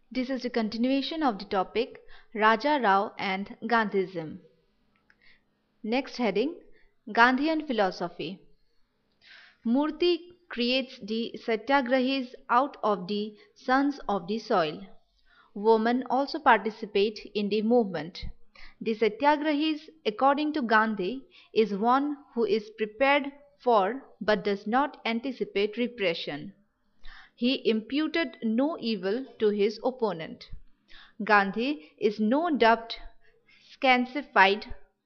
This is the continuation of the topic Raja Rao and Gandhism. Next heading, Gandhian philosophy. Murthy creates the satyagrahis out of the sons of the soil. Women also participate in the movement. The satyagrahis, according to Gandhi, is one who is prepared for but does not anticipate repression. He imputed no evil to his opponent. Gandhi is no doubt sanctified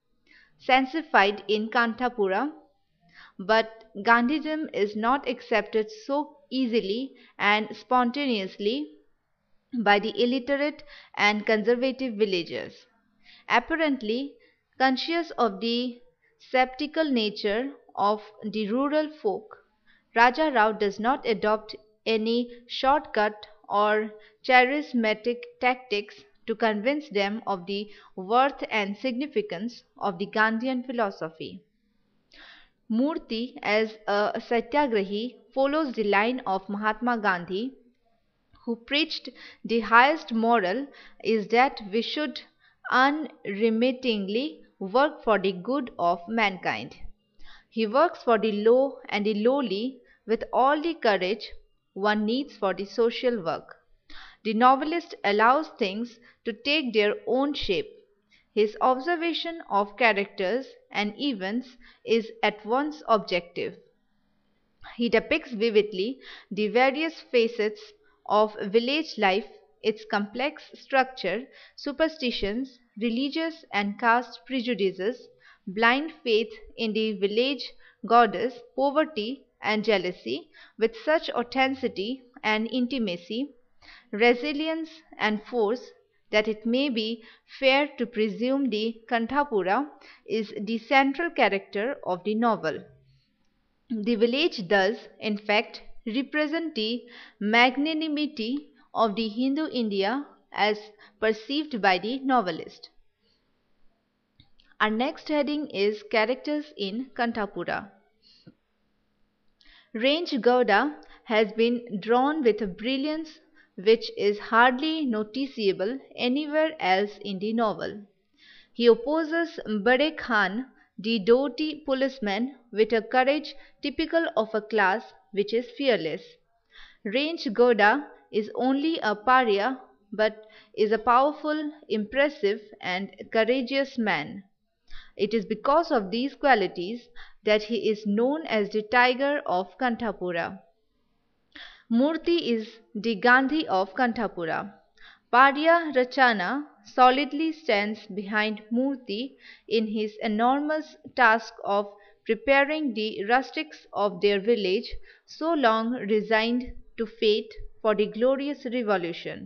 in Kanthapura, but Gandhism is not accepted so easily and spontaneously by the illiterate and conservative villagers. Apparently conscious of the sceptical nature of the rural folk, Raja Rao does not adopt any shortcut or charismatic tactics to convince them of the worth and significance of the Gandhian philosophy. Murthy, as a satyagrahi, follows the line of Mahatma Gandhi, who preached the highest moral is that we should unremittingly work for the good of mankind. He works for the low and the lowly with all the courage one needs for the social work. The novelist allows things to take their own shape. His observation of characters and events is at once objective. He depicts vividly the various facets of village life, its complex structure, superstitions, religious and caste prejudices, blind faith in the village goddess, poverty and jealousy, with such authenticity and intimacy, resilience and force that it may be fair to presume the Kanthapura is the central character of the novel. The village does, in fact, represent the magnanimity of the Hindu India as perceived by the novelist. Our next heading is Characters in Kanthapura. Range Gowda has been drawn with a brilliance which is hardly noticeable anywhere else in the novel. He opposes Bade Khan, the doughty policeman, with a courage typical of a class which is fearless. Range Gowda is only a pariah but is a powerful, impressive and courageous man. It is because of these qualities that he is known as the Tiger of Kanthapura. Murthy is the Gandhi of Kanthapura. Padya Rachana solidly stands behind Murthy in his enormous task of preparing the rustics of their village, so long resigned to fate, for the glorious revolution.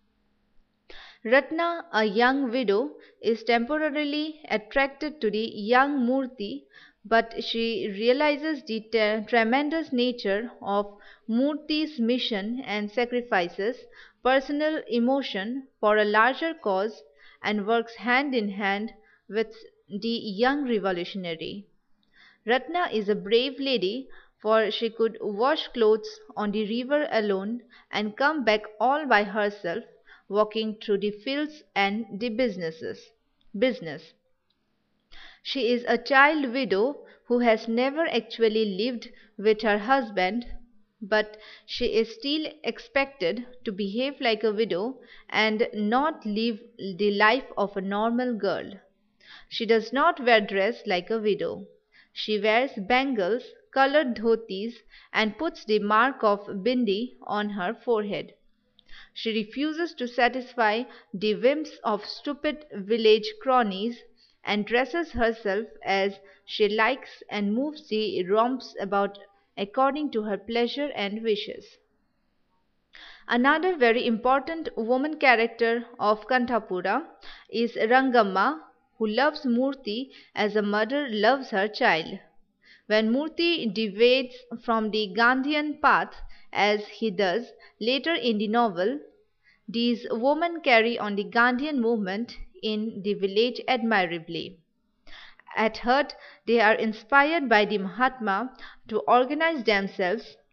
Ratna, a young widow, is temporarily attracted to the young Murthy, but she realizes the tremendous nature of Murthy's mission and sacrifices personal emotion for a larger cause and works hand in hand with the young revolutionary. Ratna is a brave lady, for she could wash clothes on the river alone and come back all by herself, walking through the fields and the business. She is a child widow who has never actually lived with her husband, but she is still expected to behave like a widow and not live the life of a normal girl. She does not wear dress like a widow. She wears bangles, colored dhotis, and puts the mark of bindi on her forehead. She refuses to satisfy the whims of stupid village cronies, and dresses herself as she likes and moves the romps about according to her pleasure and wishes. Another very important woman character of Kanthapura is Rangamma, who loves Murthy as a mother loves her child. When Murthy deviates from the Gandhian path, as he does later in the novel, these women carry on the Gandhian movement in the village admirably. At heart, they are inspired by the Mahatma to organize themselves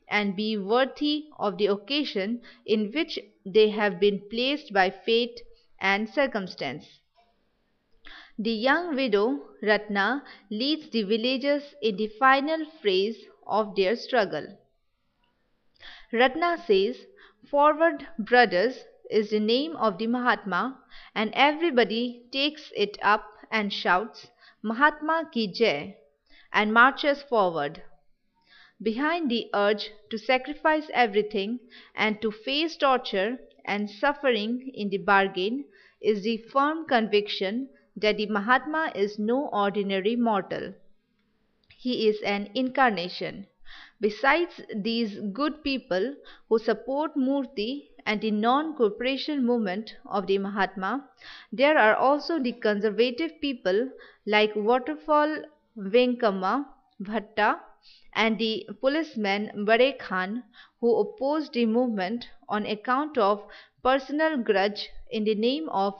and be worthy of the occasion in which they have been placed by fate and circumstance. The young widow Ratna leads the villagers in the final phase of their struggle. Ratna says, "Forward, brothers," is the name of the Mahatma, and everybody takes it up and shouts, "Mahatma ki Jai," and marches forward. Behind the urge to sacrifice everything and to face torture and suffering in the bargain is the firm conviction that the Mahatma is no ordinary mortal. He is an incarnation. Besides these good people who support Murthy and the non-cooperation movement of the Mahatma, there are also the conservative people like Waterfall Venkamma Bhatta and the policeman Bare Khan, who opposed the movement on account of personal grudge in the name of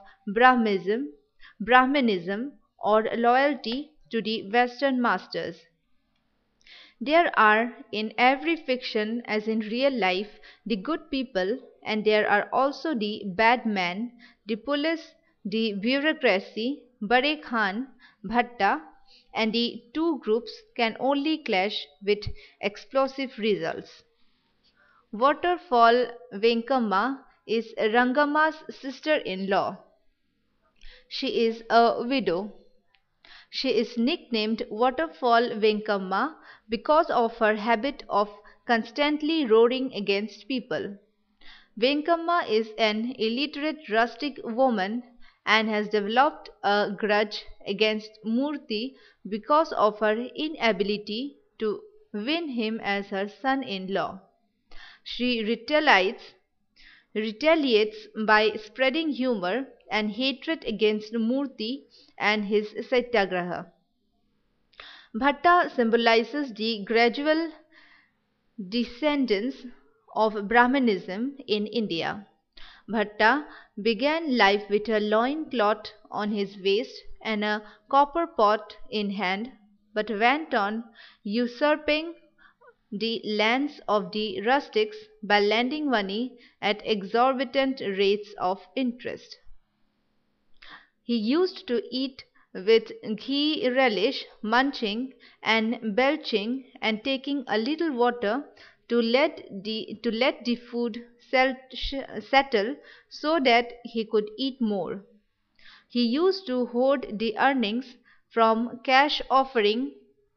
Brahmanism or loyalty to the Western masters. There are in every fiction as in real life the good people, and there are also the bad men, the police, the bureaucracy, Bare Khan, Bhatta, and the two groups can only clash with explosive results. Waterfall Venkamma is Rangamma's sister-in-law. She is a widow. She is nicknamed Waterfall Venkamma because of her habit of constantly roaring against people. Venkamma is an illiterate rustic woman and has developed a grudge against Murthy because of her inability to win him as her son-in-law. She retaliates by spreading humor and hatred against Murthy and his satyagraha. Bhatta symbolizes the gradual descendance of Brahmanism in India. Bhatta began life with a loin cloth on his waist and a copper pot in hand, but went on usurping the lands of the rustics by lending money at exorbitant rates of interest. He used to eat with ghee relish, munching and belching and taking a little water to let the food settle so that he could eat more. He used to hoard the earnings from cash offering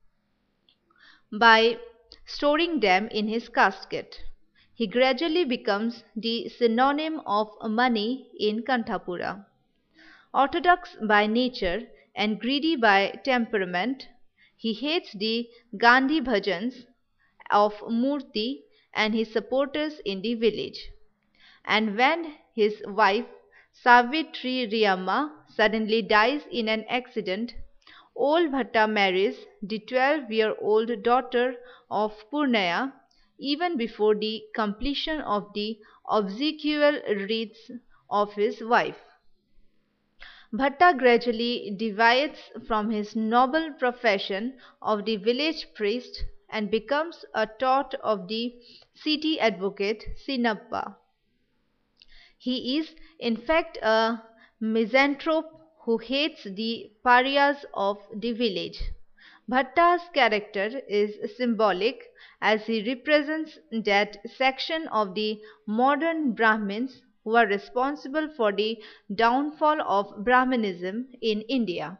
by storing them in his casket. He gradually becomes the synonym of money in Kanthapura. Orthodox by nature and greedy by temperament, he hates the Gandhi bhajans of Murthy and his supporters in the village. And when his wife Savitri Riyamma suddenly dies in an accident, old Bhatta marries the 12-year-old daughter of Purnaya even before the completion of the obsequial rites of his wife. Bhatta gradually deviates from his noble profession of the village priest and becomes a tot of the city advocate Sinappa. He is in fact a misanthrope who hates the pariahs of the village. Bhatta's character is symbolic as he represents that section of the modern Brahmins who are responsible for the downfall of Brahmanism in India.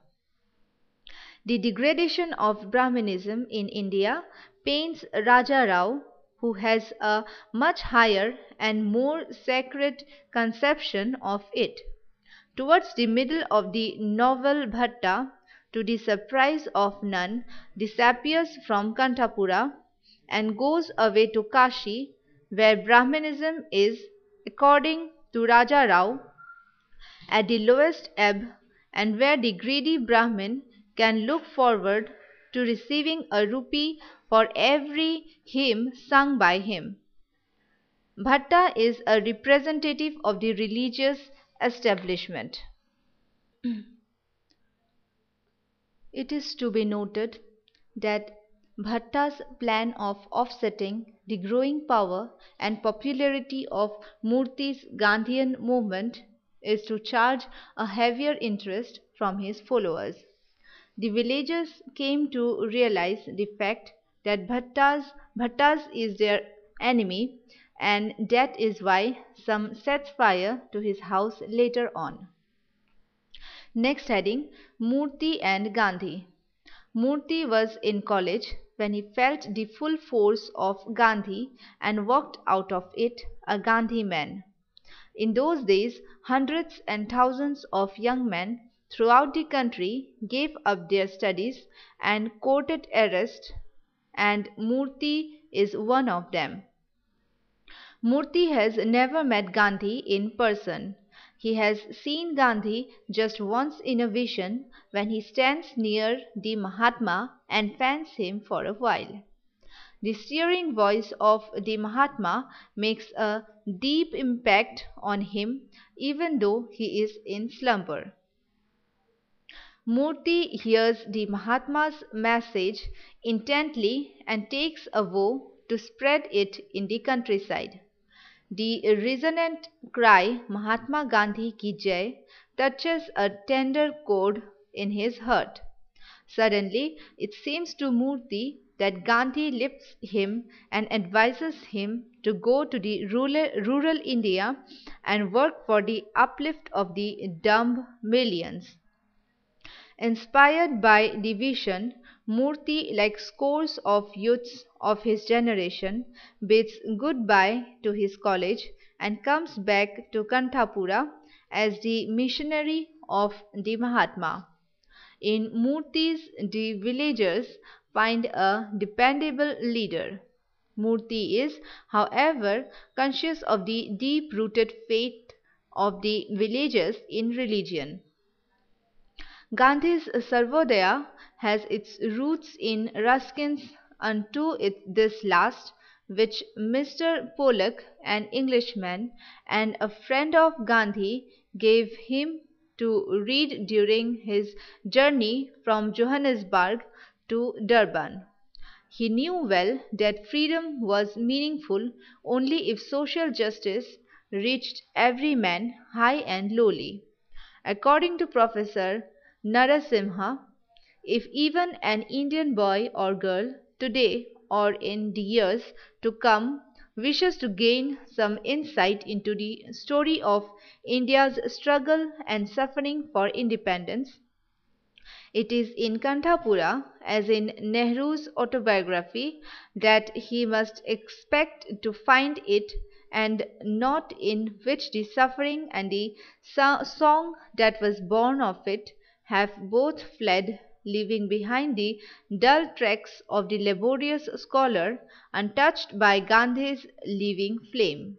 The degradation of Brahmanism in India pains Raja Rao, who has a much higher and more sacred conception of it. Towards the middle of the novel Bhatta, to the surprise of none, disappears from Kanthapura and goes away to Kashi, where Brahmanism is, according to Raja Rao, at the lowest ebb and where the greedy Brahmin can look forward to receiving a rupee for every hymn sung by him. Bhatta is a representative of the religious establishment. It is to be noted that Bhatta's plan of offsetting the growing power and popularity of Murthy's Gandhian movement is to charge a heavier interest from his followers. The villagers came to realize the fact that Bhattas is their enemy, and that is why some sets fire to his house later on. Next heading, Murthy and Gandhi. Murthy was in college when he felt the full force of Gandhi and walked out of it a Gandhi man. In those days, hundreds and thousands of young men throughout the country gave up their studies and courted arrest, and Murthy is one of them. Murthy has never met Gandhi in person. He has seen Gandhi just once in a vision when he stands near the Mahatma and fans him for a while. The stirring voice of the Mahatma makes a deep impact on him even though he is in slumber. Murthy hears the Mahatma's message intently and takes a vow to spread it in the countryside. The resonant cry Mahatma Gandhi ki Jai touches a tender chord in his heart. Suddenly it seems to Murthy that Gandhi lifts him and advises him to go to the rural India and work for the uplift of the dumb millions. Inspired by the vision, Murthy, like scores of youths of his generation, bids goodbye to his college and comes back to Kanthapura as the missionary of the Mahatma. In Murthy's, the villagers find a dependable leader. Murthy is, however, conscious of the deep-rooted faith of the villagers in religion. Gandhi's Sarvodaya has its roots in Ruskin's Unto This Last, which Mr. Pollock, an Englishman and a friend of Gandhi, gave him to read during his journey from Johannesburg to Durban. He knew well that freedom was meaningful only if social justice reached every man, high and lowly. According to Professor Narasimha, if even an Indian boy or girl today or in the years to come wishes to gain some insight into the story of India's struggle and suffering for independence, it is in Kanthapura, as in Nehru's autobiography, that he must expect to find it, and not in which the suffering and the song that was born of it have both fled, leaving behind the dull tracks of the laborious scholar untouched by Gandhi's living flame.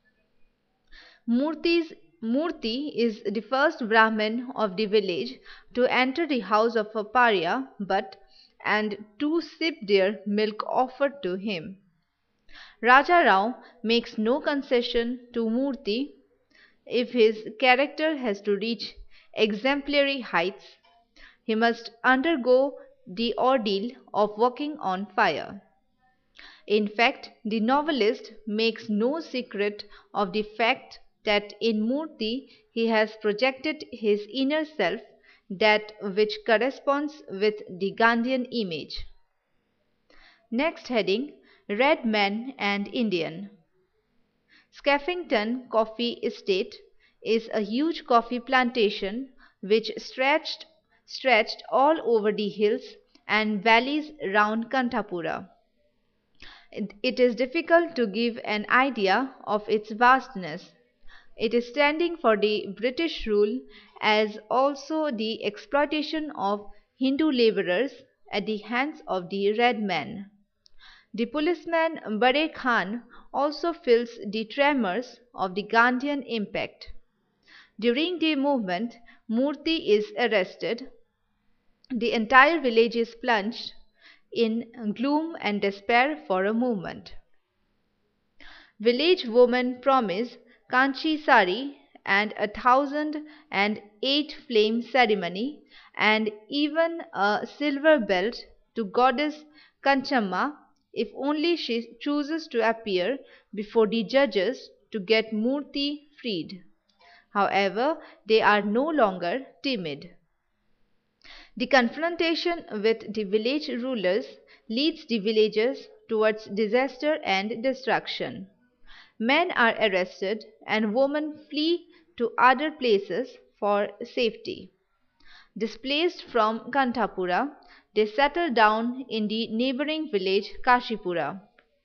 Murthy is the first Brahmin of the village to enter the house of a pariah and to sip their milk offered to him. Raja Rao makes no concession to Murthy. If his character has to reach exemplary heights, he must undergo the ordeal of walking on fire. In fact, the novelist makes no secret of the fact that in Murthy he has projected his inner self, that which corresponds with the Gandhian image. Next heading, Red Man and Indian. Skeffington Coffee Estate is a huge coffee plantation which stretched all over the hills and valleys round Kanthapura. It is difficult to give an idea of its vastness. It is standing for the British rule as also the exploitation of Hindu labourers at the hands of the red men. The policeman Bade Khan also feels the tremors of the Gandhian impact. During the movement, Murthy is arrested. The entire village is plunged in gloom and despair for a moment. Village women promise Kanchi sari and 1,008 flame ceremony and even a silver belt to goddess Kanchamma, if only she chooses to appear before the judges to get Murthy freed. However, they are no longer timid. The confrontation with the village rulers leads the villagers towards disaster and destruction. Men are arrested and women flee to other places for safety. Displaced from Kanthapura, they settle down in the neighboring village Kashipura.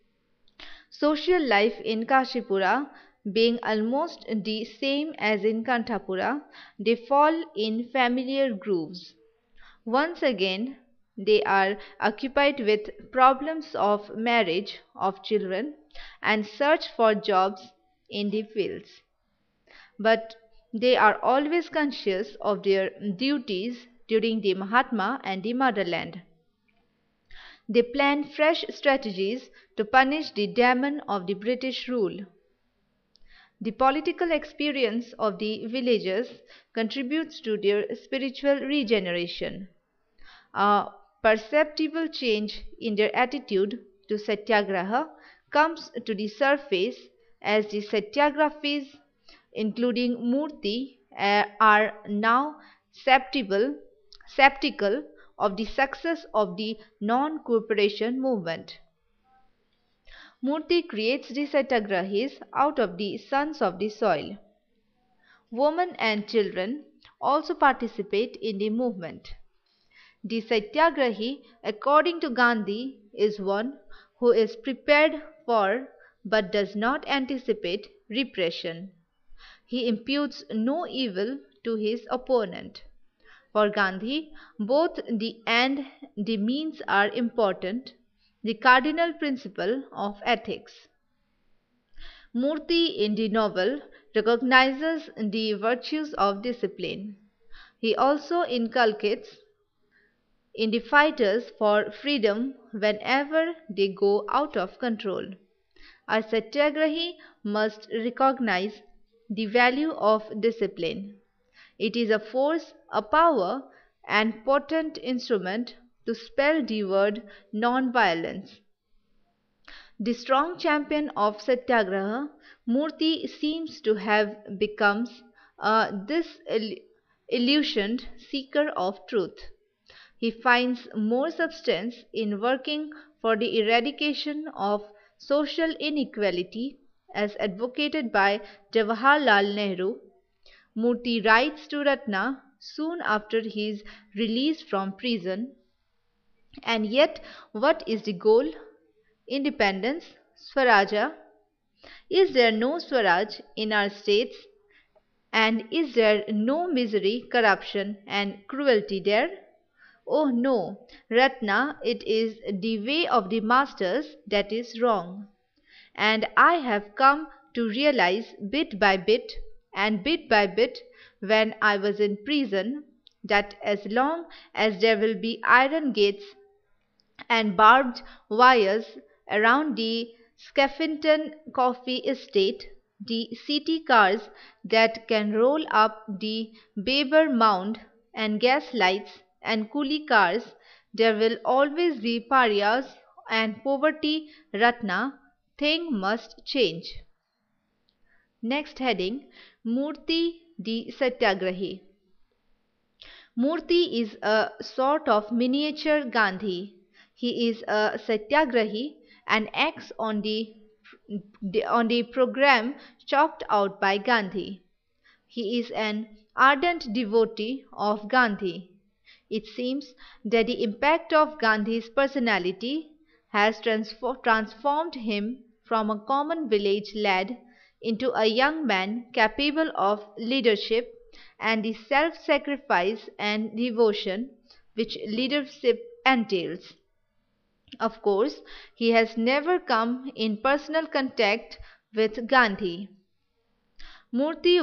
Social life in Kashipura being almost the same as in Kanthapura, they fall in familiar grooves. Once again, they are occupied with problems of marriage, of children, and search for jobs in the fields. But they are always conscious of their duties during the Mahatma and the motherland. They plan fresh strategies to punish the demon of the British rule. The political experience of the villagers contributes to their spiritual regeneration. A perceptible change in their attitude to satyagraha comes to the surface as the satyagrahis, including Murthy, are now skeptical of the success of the non-cooperation movement. Murthy creates the satyagrahis out of the sons of the soil. Women and children also participate in the movement. The satyagrahi, according to Gandhi, is one who is prepared for but does not anticipate repression. He imputes no evil to his opponent. For Gandhi, both the end and the means are important, the cardinal principle of ethics. Murthy in the novel recognizes the virtues of discipline. He also inculcates in the fighters for freedom whenever they go out of control. A satyagrahi must recognize the value of discipline. It is a force, a power, and potent instrument to spell the word non-violence. The strong champion of satyagraha, Murthy seems to have become a disillusioned seeker of truth. He finds more substance in working for the eradication of social inequality as advocated by Jawaharlal Nehru. Murthy writes to Ratna soon after his release from prison. And yet, what is the goal? Independence, Swaraja. Is there no Swaraj in our states? And is there no misery, corruption, and cruelty there? Oh no, Ratna, it is the way of the masters that is wrong. And I have come to realize bit by bit when I was in prison that as long as there will be iron gates and barbed wires around the Skeffington Coffee Estate, the city cars that can roll up the Baber Mound and gas lights and coolie cars, there will always be pariahs and poverty. Ratna, thing must change. Next heading, Murthy the Satyagrahi. Murthy is a sort of miniature Gandhi. He is a satyagrahi and acts on the program chalked out by Gandhi. He is an ardent devotee of Gandhi. It seems that the impact of Gandhi's personality has transformed him from a common village lad into a young man capable of leadership and the self-sacrifice and devotion which leadership entails. Of course, he has never come in personal contact with Gandhi. Murthy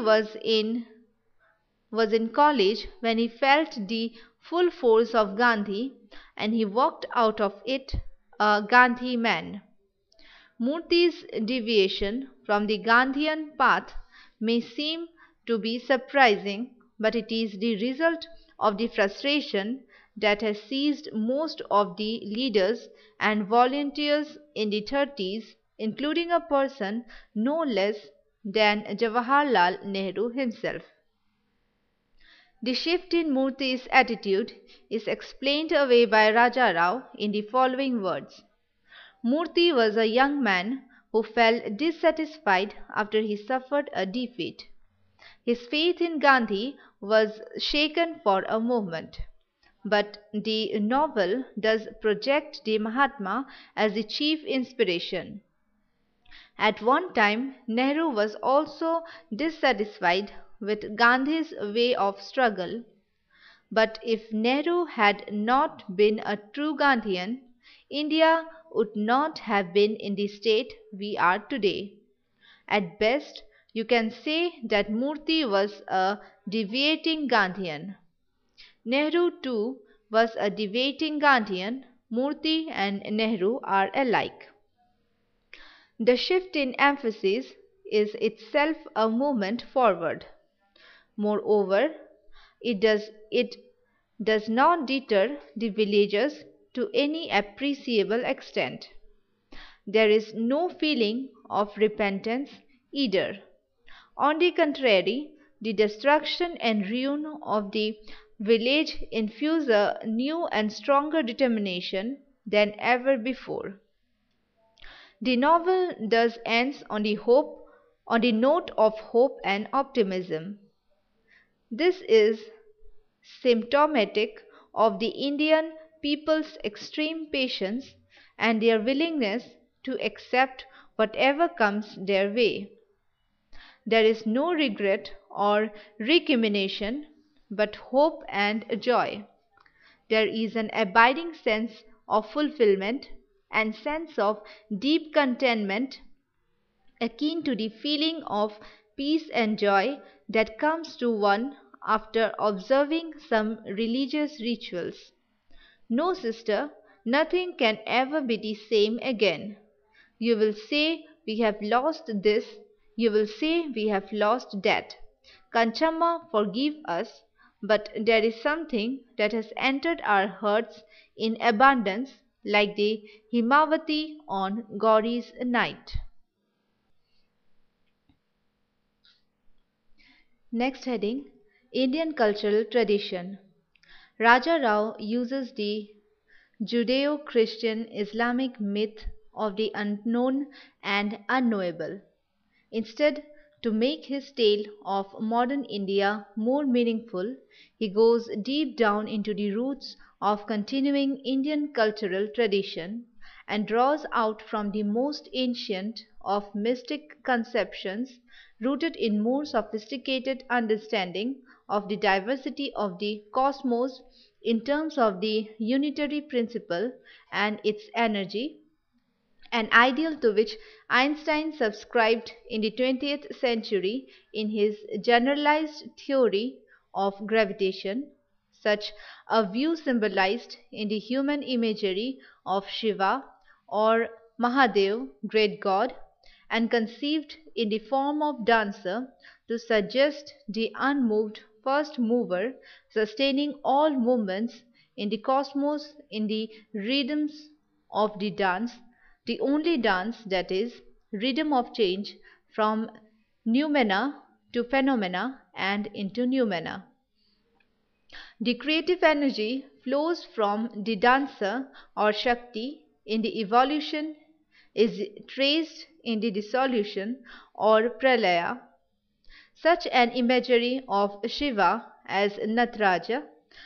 was in college when he felt the full force of Gandhi and he walked out of it a Gandhi man. Murthy's deviation from the Gandhian path may seem to be surprising, but it is the result of the frustration that has seized most of the leaders and volunteers in the 30s, including a person no less than Jawaharlal Nehru himself. The shift in Murthy's attitude is explained away by Raja Rao in the following words. Murthy was a young man who felt dissatisfied after he suffered a defeat. His faith in Gandhi was shaken for a moment. But the novel does project the Mahatma as the chief inspiration. At one time, Nehru was also dissatisfied with Gandhi's way of struggle. But if Nehru had not been a true Gandhian, India would not have been in the state we are today. At best, you can say that Murthy was a deviating Gandhian. Nehru too was a deviating Gandhian. Murthy and Nehru are alike. The shift in emphasis is itself a movement forward. Moreover, it does not deter the villagers to any appreciable extent. There is no feeling of repentance either. On the contrary, the destruction and ruin of the village infuse a new and stronger determination than ever before. The novel thus ends on the note of hope and optimism. This is symptomatic of the Indian people's extreme patience and their willingness to accept whatever comes their way. There is no regret or recrimination, but hope and joy. There is an abiding sense of fulfillment and sense of deep contentment akin to the feeling of peace and joy that comes to one after observing some religious rituals. No, sister, nothing can ever be the same again. You will say we have lost this, you will say we have lost that. Kanchamma, forgive us, but there is something that has entered our hearts in abundance like the Himavati on Gauri's night. Next heading, Indian cultural tradition. Raja Rao uses the Judeo-Christian Islamic myth of the unknown and unknowable. Instead, to make his tale of modern India more meaningful, he goes deep down into the roots of continuing Indian cultural tradition and draws out from the most ancient of mystic conceptions rooted in more sophisticated understanding of the diversity of the cosmos in terms of the unitary principle and its energy, an ideal to which Einstein subscribed in the 20th century in his generalized theory of gravitation. Such a view symbolized in the human imagery of Shiva or Mahadev, great god, and conceived in the form of dancer to suggest the unmoved first mover sustaining all movements in the cosmos in the rhythms of the dance, the only dance that is, rhythm of change from noumena to phenomena and into noumena. The creative energy flows from the dancer or Shakti in the evolution, is traced in the dissolution or pralaya. Such an imagery of Shiva as Nataraja,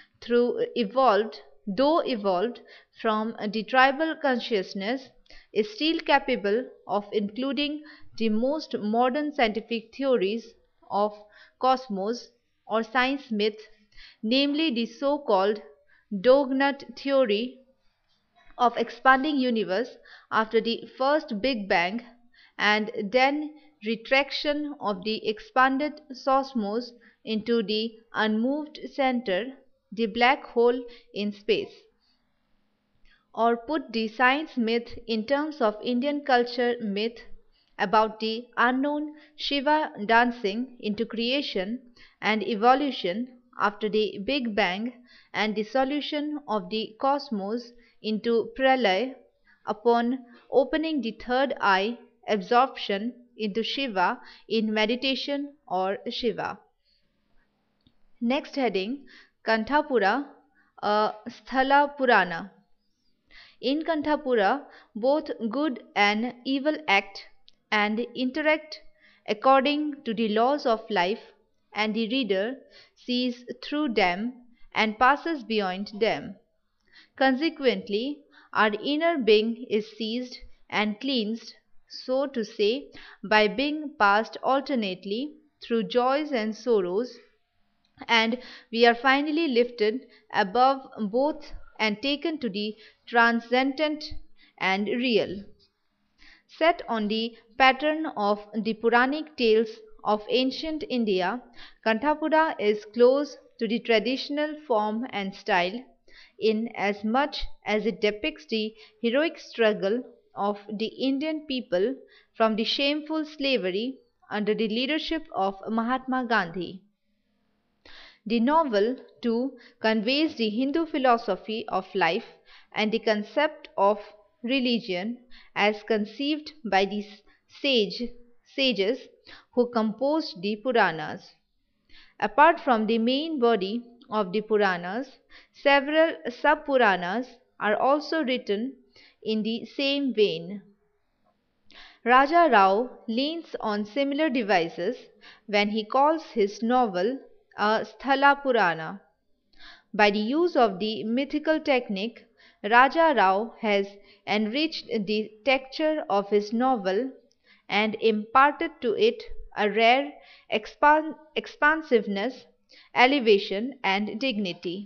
though evolved from the tribal consciousness, is still capable of including the most modern scientific theories of cosmos or science myth, namely the so-called Doughnut theory of expanding universe after the first Big Bang and then retraction of the expanded cosmos into the unmoved center, the black hole in space. Or put the science myth in terms of Indian culture myth about the unknown Shiva dancing into creation and evolution after the Big Bang and dissolution of the cosmos into pralay, upon opening the third eye, absorption into Shiva in meditation or Shiva. Next heading, Kanthapura, a Sthala Purana. In Kanthapura, both good and evil act and interact according to the laws of life, and the reader sees through them and passes beyond them. Consequently, our inner being is seized and cleansed, so to say, by being passed alternately through joys and sorrows, and we are finally lifted above both and taken to the transcendent and real. Set on the pattern of the Puranic tales of ancient India, Kanthapura is close to the traditional form and style, in as much as it depicts the heroic struggle of the Indian people from the shameful slavery under the leadership of Mahatma Gandhi. The novel, too, conveys the Hindu philosophy of life and the concept of religion as conceived by the sages who composed the Puranas. Apart from the main body of the Puranas, several sub-Puranas are also written in the same vein. Raja Rao leans on similar devices when he calls his novel a Sthala Purana. By the use of the mythical technique, Raja Rao has enriched the texture of his novel and imparted to it a rare expansiveness, elevation, and dignity.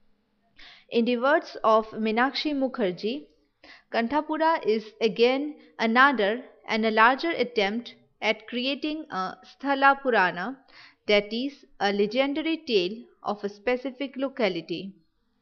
In the words of Meenakshi Mukherjee, Kanthapura is again another and a larger attempt at creating a Sthala Purana, that is, a legendary tale of a specific locality.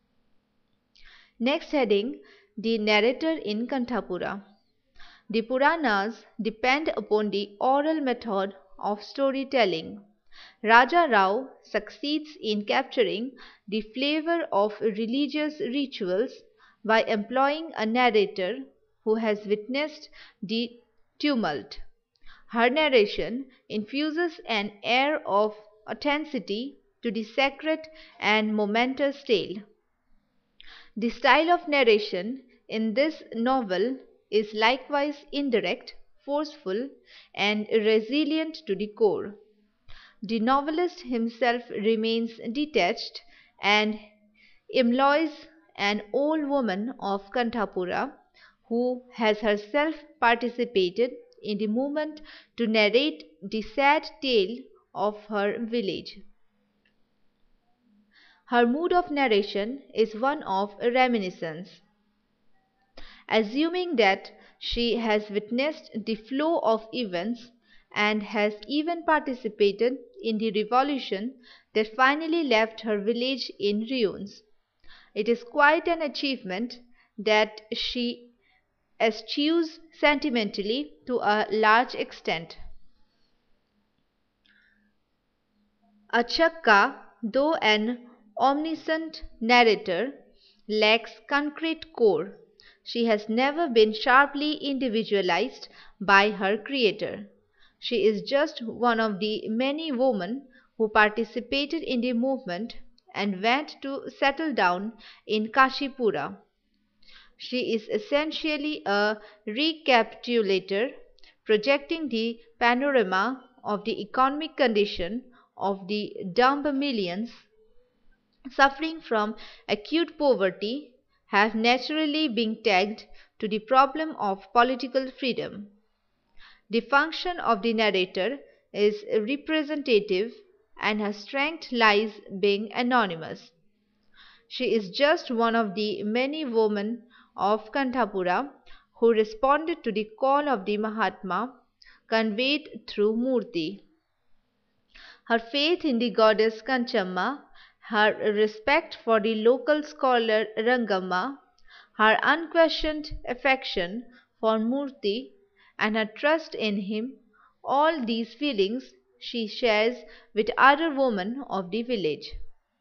Next heading, the narrator in Kanthapura. The Puranas depend upon the oral method of storytelling. Raja Rao succeeds in capturing the flavor of religious rituals by employing a narrator who has witnessed the tumult. Her narration infuses an air of authenticity to the sacred and momentous tale. The style of narration in this novel is likewise indirect, forceful, and resilient to the core. The novelist himself remains detached and employs an old woman of Kanthapura who has herself participated in the movement to narrate the sad tale of her village. Her mood of narration is one of reminiscence. Assuming that she has witnessed the flow of events and has even participated in the revolution that finally left her village in ruins. It is quite an achievement that she eschews sentimentally to a large extent. Achakka, though an omniscient narrator, lacks concrete core. She has never been sharply individualized by her creator. She is just one of the many women who participated in the movement and went to settle down in Kashipura. She is essentially a recapitulator, projecting the panorama of the economic condition of the dumb millions suffering from acute poverty have naturally been tagged to the problem of political freedom. The function of the narrator is representative and her strength lies being anonymous. She is just one of the many women of Kanthapura who responded to the call of the Mahatma conveyed through Murti. Her faith in the goddess Kanchamma, her respect for the local scholar Rangamma, her unquestioned affection for Murti, and her trust in him, all these feelings she shares with other women of the village.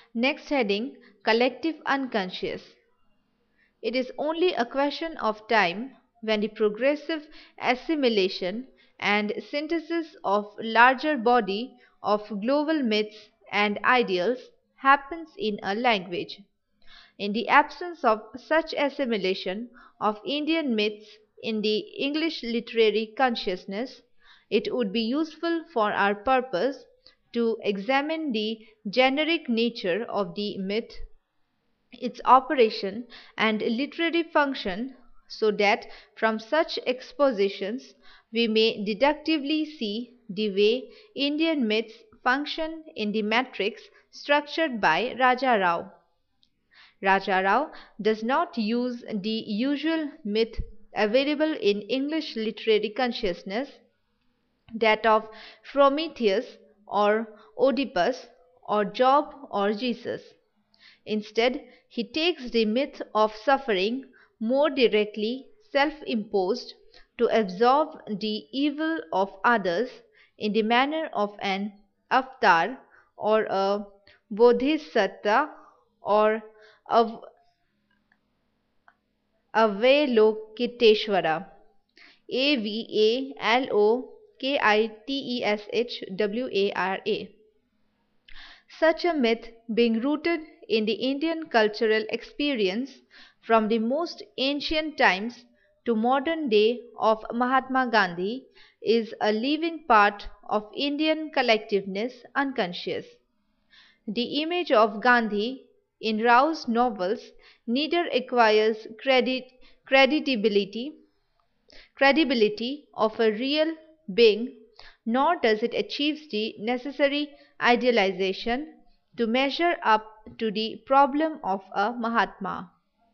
Next heading, collective unconscious. It is only a question of time when the progressive assimilation and synthesis of larger body of global myths and ideals happens in a language. In the absence of such assimilation of Indian myths in the English literary consciousness, it would be useful for our purpose to examine the generic nature of the myth, its operation and literary function, so that from such expositions we may deductively see the way Indian myths function in the matrix structured by Raja Rao. Raja Rao does not use the usual myth available in English literary consciousness, that of Prometheus or Oedipus or Job or Jesus. Instead, he takes the myth of suffering, more directly self-imposed, to absorb the evil of others in the manner of an avatar or a bodhisattva or Avalokiteshvara. Avalokiteshvara. Such a myth, being rooted in the Indian cultural experience from the most ancient times to modern day of Mahatma Gandhi, is a living part of Indian collectiveness unconscious. The image of Gandhi in Rao's novels neither acquires credibility of a real being, nor does it achieve the necessary idealization to measure up to the problem of a Mahatma.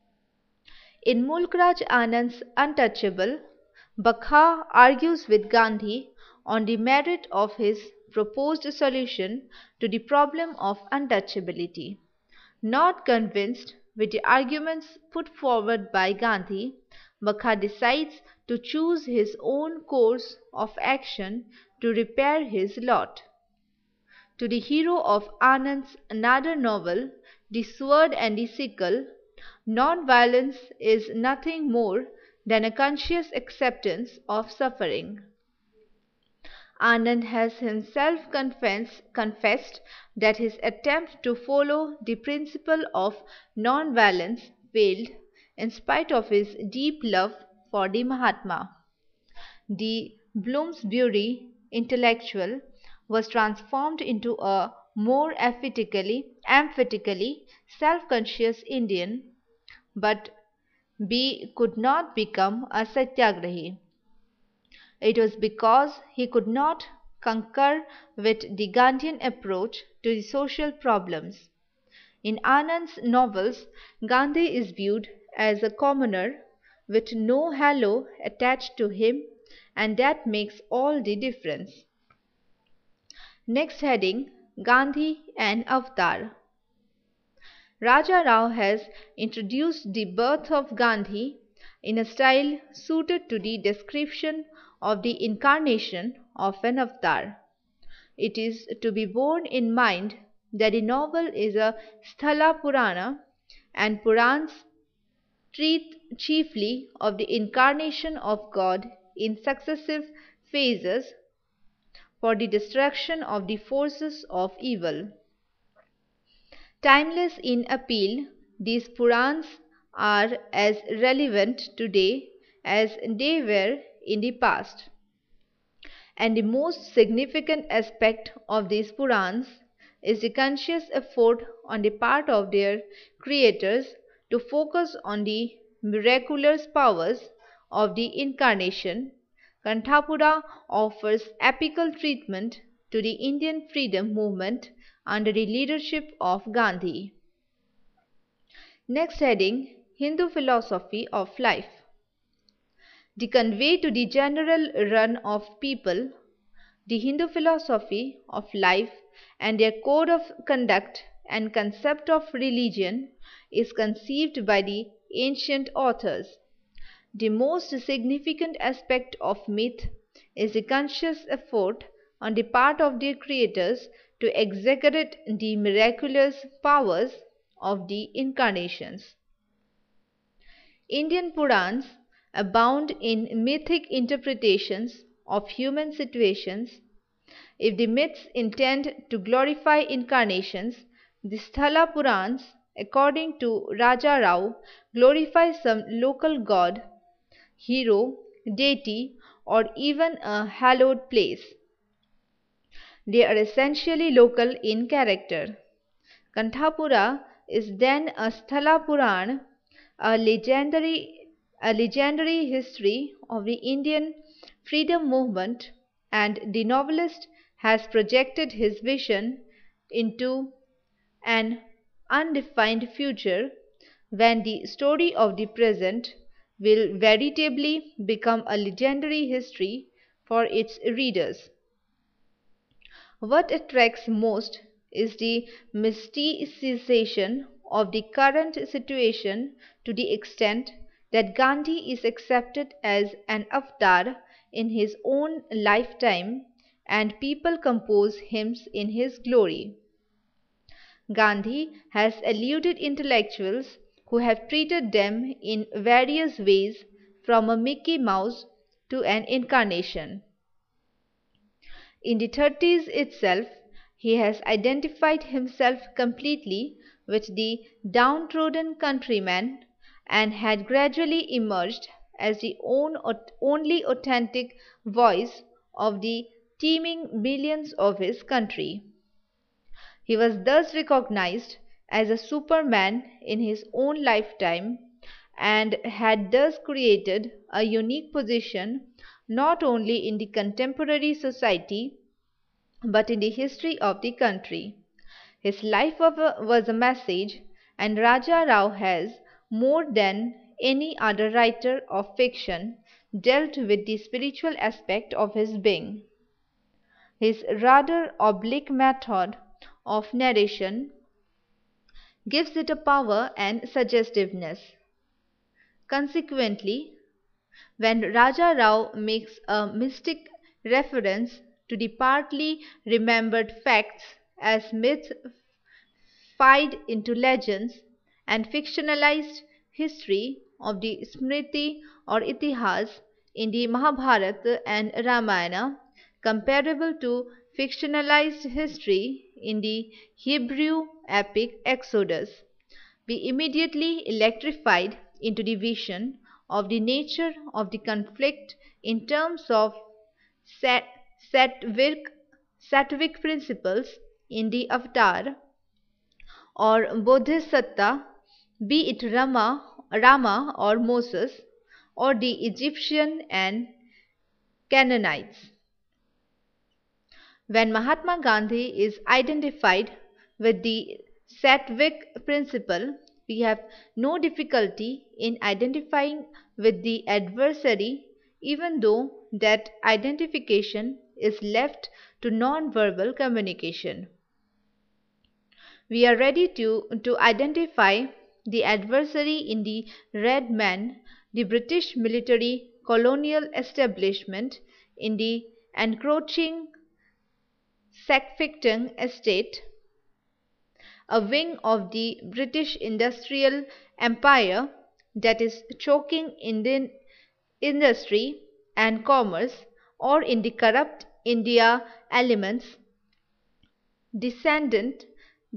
In Mulkraj Anand's Untouchable, Bakha argues with Gandhi on the merit of his proposed solution to the problem of untouchability. Not convinced with the arguments put forward by Gandhi, Bakha decides to choose his own course of action to repair his lot. To the hero of Anand's another novel, The Sword and the Sickle, non-violence is nothing more than a conscious acceptance of suffering. Anand has himself confessed that his attempt to follow the principle of non-violence failed in spite of his deep love for the Mahatma. The Bloomsbury intellectual was transformed into a more emphatically self-conscious Indian, but B could not become a Satyagrahi. It was because he could not concur with the Gandhian approach to the social problems. In Anand's novels, Gandhi is viewed as a commoner with no halo attached to him, and that makes all the difference. Next heading, Gandhi and Avatar. Raja Rao has introduced the birth of Gandhi in a style suited to the description of the incarnation of an avatar. It is to be borne in mind that the novel is a Sthala Purana, and Purans treat chiefly of the incarnation of God in successive phases for the destruction of the forces of evil. Timeless in appeal, these Purans are as relevant today as they were in the past. And the most significant aspect of these Purans is the conscious effort on the part of their creators to focus on the miraculous powers of the incarnation. Kanthapura offers apical treatment to the Indian freedom movement under the leadership of Gandhi. Next heading, Hindu philosophy of life. To convey to the general run of people the Hindu philosophy of life and their code of conduct and concept of religion is conceived by the ancient authors. The most significant aspect of myth is the conscious effort on the part of their creators to exaggerate the miraculous powers of the incarnations. Indian Purans abound in mythic interpretations of human situations. If the myths intend to glorify incarnations, the Sthala Purans, according to Raja Rao, glorify some local god, hero, deity, or even a hallowed place. They are essentially local in character. Kanthapura is then a Sthala Puran, a legendary history of the Indian freedom movement, and the novelist has projected his vision into an undefined future when the story of the present will veritably become a legendary history for its readers. What attracts most is the mysticization of the current situation to the extent that Gandhi is accepted as an avatar in his own lifetime and people compose hymns in his glory. Gandhi has eluded intellectuals who have treated them in various ways from a Mickey Mouse to an incarnation. In the 30s itself, he has identified himself completely with the downtrodden countryman and had gradually emerged as the only authentic voice of the teeming millions of his country. He was thus recognized as a superman in his own lifetime and had thus created a unique position not only in the contemporary society but in the history of the country. His life was a message, and Raja Rao has, more than any other writer of fiction, dealt with the spiritual aspect of his being. His rather oblique method of narration gives it a power and suggestiveness. Consequently, when Raja Rao makes a mystic reference to the partly remembered facts as myths fide into legends and fictionalized history of the Smriti or Itihas in the Mahabharata and Ramayana, comparable to fictionalized history in the Hebrew epic Exodus, we immediately electrified into the vision of the nature of the conflict in terms of sattvic principles in the avatar or bodhisattva, be it Rama or Moses, or the Egyptian and Canaanites. When Mahatma Gandhi is identified with the Sattvic principle, we have no difficulty in identifying with the adversary, even though that identification is left to non-verbal communication. We are ready to identify the adversary in the Red Man, the British military colonial establishment in the encroaching Sackvigton estate, a wing of the British industrial empire that is choking Indian industry and commerce, or in the corrupt India elements, descendant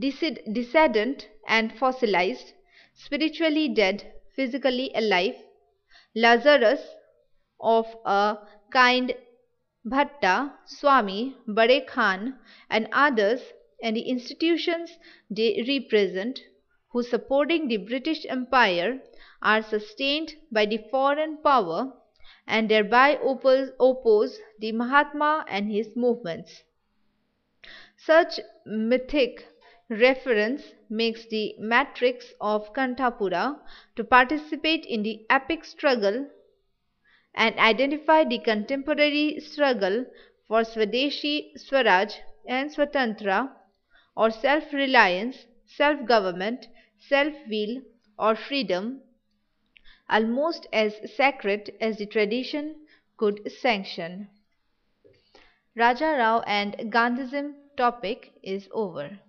and fossilized, spiritually dead, physically alive, Lazarus of a kind, Bhatta, Swami, Bade Khan, and others, and the institutions they represent, who supporting the British Empire are sustained by the foreign power and thereby oppose the Mahatma and his movements. Such mythic reference makes the matrix of Kanthapura to participate in the epic struggle and identify the contemporary struggle for Swadeshi Swaraj and Swatantra, or self-reliance, self-government, self-will, or freedom, almost as sacred as the tradition could sanction. Raja Rao and Gandhism topic is over.